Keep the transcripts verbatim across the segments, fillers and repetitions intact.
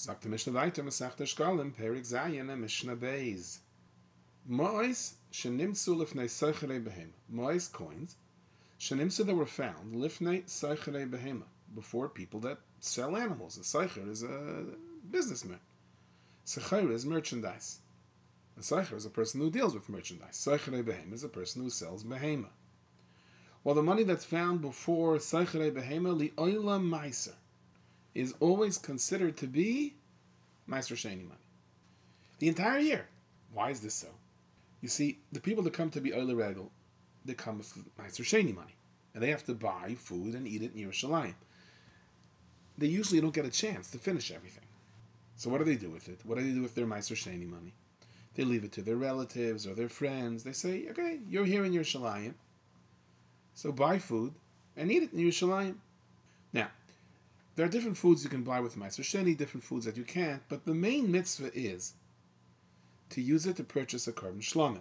Sagt the Mishnah weiter, Masechta Shkalim, Perik Zayin, and Mishnah Beis. Mois shenimtzu lifnei soichrei behema. Mois coins shenimtzu that were found lifnei soichrei behema, before people that sell animals. A soicher is a businessman. Socher is merchandise. A soicher is a person who deals with merchandise. Soichrei behema is a person who sells behema. Well, the money that's found before soichrei behema li'oila meiser is always considered to be meiser sheni money. The entire year. Why is this so? You see, the people that come to be Oile Regel, they come with Meiser Sheni money. And they have to buy food and eat it in Yerushalayim. They usually don't get a chance to finish everything. So what do they do with it? What do they do with their Meiser Sheni money? They leave it to their relatives or their friends. They say, okay, you're here in Yerushalayim, so buy food and eat it in Yerushalayim. Now, there are different foods you can buy with Meiser Sheni, different foods that you can't, but the main mitzvah is to use it to purchase a korban shlomim.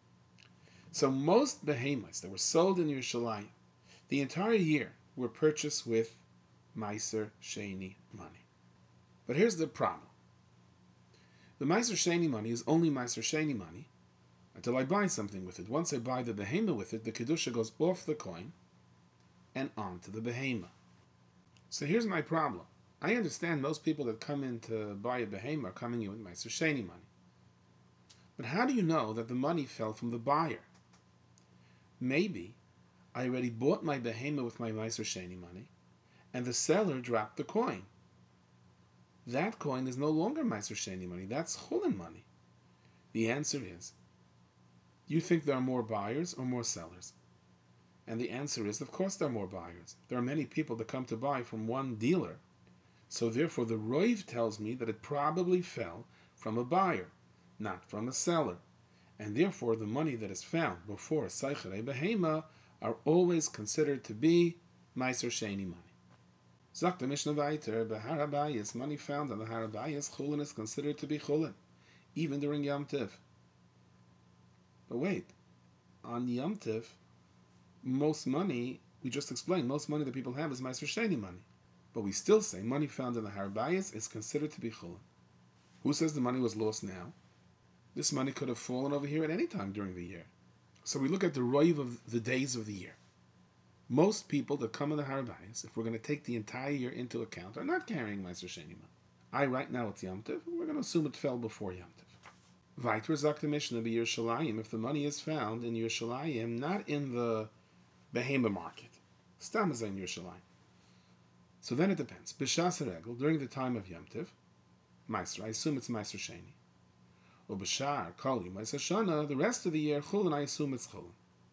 So most behemoths that were sold in Yerushalayim, the entire year, were purchased with Meiser Sheni money. But here's the problem. The Meiser Sheni money is only Meiser Sheni money until I buy something with it. Once I buy the behemoth with it, the kedusha goes off the coin and onto the behemoth. So here's my problem. I understand most people that come in to buy a behemoth are coming in with Meiser Sheni money. But how do you know that the money fell from the buyer? Maybe I already bought my behemoth with my Meiser Sheni money, and the seller dropped the coin. That coin is no longer Meiser Sheni money. That's Chulin money. The answer is, you think there are more buyers or more sellers? And the answer is, of course there are more buyers. There are many people that come to buy from one dealer. So therefore the Roiv tells me that it probably fell from a buyer, not from a seller, and therefore the money that is found before Soichrei Behema are always considered to be Meiser Sheni money. Zok the Mishnah weiter, Behar HaBayis, money found on the Har HaBayis, Chulin is considered to be Chulin, even during Yom Tiv. But wait, on Yom Tiv, most money, we just explained, most money that people have is Meiser Sheni money. But we still say money found in the Har HaBayis is considered to be Chulin. Who says the money was lost now? This money could have fallen over here at any time during the year. So we look at the roiv of the days of the year. Most people that come in the Har HaBayis, if we're going to take the entire year into account, are not carrying Meiser Sheni money. I, right now, it's Yom Tov, we're going to assume it fell before Yom Tov. Weiter sagt the Mishnah, be Yerushalayim, if the money is found in Yerushalayim, not in the Behema market. Stam is in Yerushalayim. So then it depends. B'shas HaRegel, during the time of Yom Tov, Meiser, I assume it's Meiser Sheni. Or B'shar, Kali, Meiser Shana, the rest of the year, Chulin, I assume it's Chulin.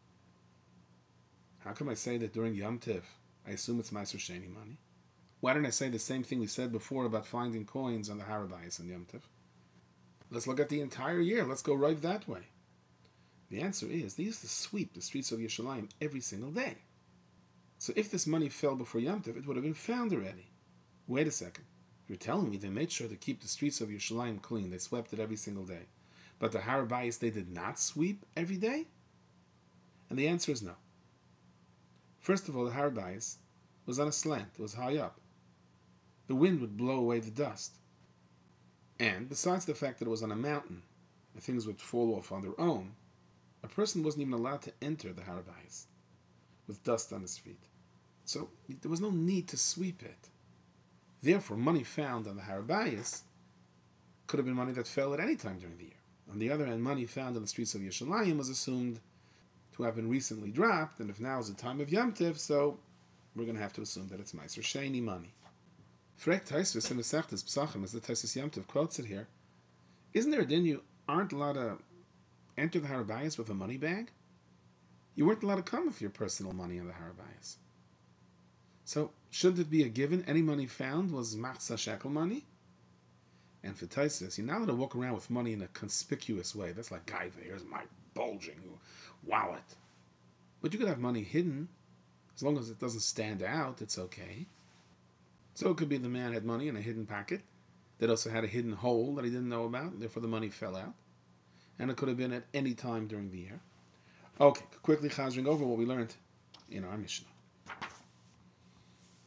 How come I say that during Yom Tiv, I assume it's Meiser Sheni money? Why don't I say the same thing we said before about finding coins on the Har HaBayis in Yom Tiv? Let's look at the entire year. Let's go right that way. The answer is, they used to sweep the streets of Yerushalayim every single day. So if this money fell before Yom Tiv, it would have been found already. Wait a second. You're telling me they made sure to keep the streets of Yerushalayim clean. They swept it every single day. But the Har HaBayis, they did not sweep every day? And the answer is no. First of all, the Har HaBayis was on a slant. It was high up. The wind would blow away the dust. And besides the fact that it was on a mountain, and things would fall off on their own, a person wasn't even allowed to enter the Har HaBayis with dust on his feet. So there was no need to sweep it. Therefore, money found on the Har HaBayis could have been money that fell at any time during the year. On the other hand, money found on the streets of Yerushalayim was assumed to have been recently dropped, and if now is the time of Yom Tiv, so we're going to have to assume that it's Meiser Sheni money. Frek Taisvis in the Sechtes Psachim, as the Taisus Yom Tiv quotes it here, isn't there a din you aren't allowed to enter the Har HaBayis with a money bag? You weren't allowed to come with your personal money on the Har HaBayis. So, shouldn't it be a given? Any money found was Machsa Shekel money? And for Taisus, you're not allowed to walk around with money in a conspicuous way. That's like, Gaiva, here's my bulging wallet. But you could have money hidden. As long as it doesn't stand out, it's okay. So it could be the man had money in a hidden pocket that also had a hidden hole that he didn't know about, and therefore the money fell out. And it could have been at any time during the year. Okay, quickly chazering over what we learned in our Mishnah.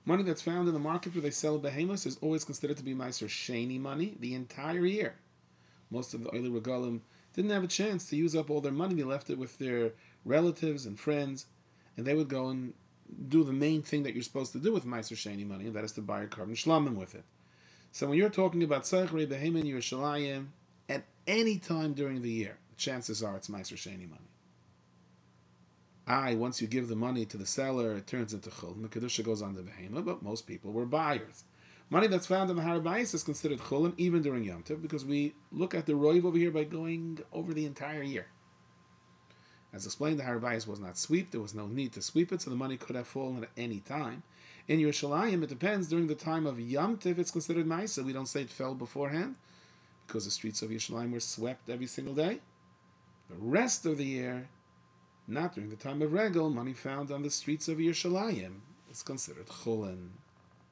Money that's found in the market where they sell behemoths is always considered to be Meiser Sheni money the entire year. Most of the Oile Regalim didn't have a chance to use up all their money. They left it with their relatives and friends, and they would go and do the main thing that you're supposed to do with Meiser Sheni money, and that is to buy a carbon shlamim with it. So when you're talking about Tzarech Behemoth Yerushalayim, at any time during the year, chances are it's Meiser Sheni money. I, once you give the money to the seller, it turns into chul, and the kedusha goes on the behemoth, but most people were buyers. Money that's found in the Har Bayis is considered chulim even during Yom Tov, because we look at the roiv over here by going over the entire year. As explained, the Har Bayis was not swept. There was no need to sweep it, so the money could have fallen at any time. In Yerushalayim, it depends. During the time of Yom Tov, it's considered Maisa. We don't say it fell beforehand, because the streets of Yerushalayim were swept every single day. The rest of the year, not during the time of Regel, money found on the streets of Yerushalayim is considered chulin.